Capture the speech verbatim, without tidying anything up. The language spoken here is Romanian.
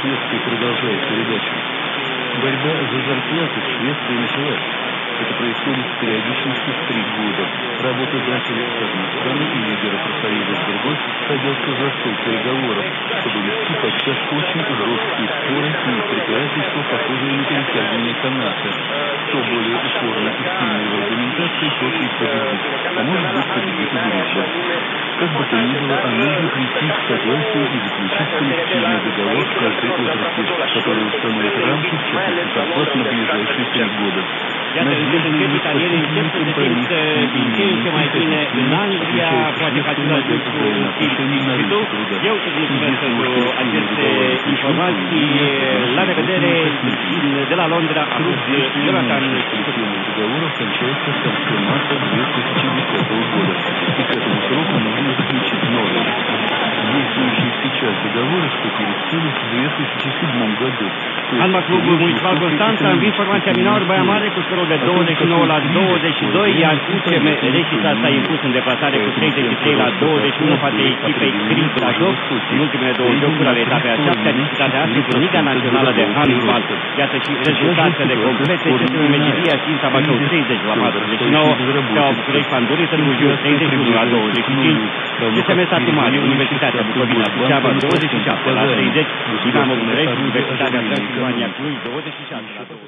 Швеции продолжает передачу. Борьба за зарплату в Швеции началась. Это происходит с периодичностью в три года. Работодатели с одной стороны и лидеры профсоюза с другой садятся за стол переговоров, чтобы вести подчас очень жесткие споры и препирательства, похожие на перетягивание каната. Кто более упорно и сильный в аргументации, тот и победит. А может быть, победит и дружба. Как бы то ни было, а нужно прийти к согласию и заключить коллективный договор в каждой отрасли, который установит рамки в частности зарплат на ближайшие три года. Iată, încet, încet, italienii încep să se simt din ce în ce mai bine în Anglia, poate că același lucru în Sfântul. Eu îți mulțumesc pentru aceste informații. La revedere de la Londra, Jonathan. Договоров кончается с концом марта две тысячи десятого года, и к этому сроку нужно заключить новый. Действующие сейчас договоры вступили в силу в две тысячи седьмом году. Handball Clubul Municipal Constanța, în informația minoră, Baia Mare cu scorul de douăzeci și nouă la douăzeci și doi, iar U C M Reșița s-a impus în deplasare cu treizeci și trei la douăzeci și unu față echipei Cris Brașov. În ultimele două jocuri ale etapei a șaptea disputate astăzi în Liga Națională de Handball. Iată și rezultatele complete. C S M Mecidia Știința Bacău treizeci la patruzeci și nouă, Steaua București Pandurii Târgu Jiu treizeci și unu la douăzeci și cinci, C S M Satu Mare, Universitatea Bucovina Suceava douăzeci și șapte la treizeci, Dinamo București, Universitatea Transilvania Cluj douăzeci și șase la douăzeci.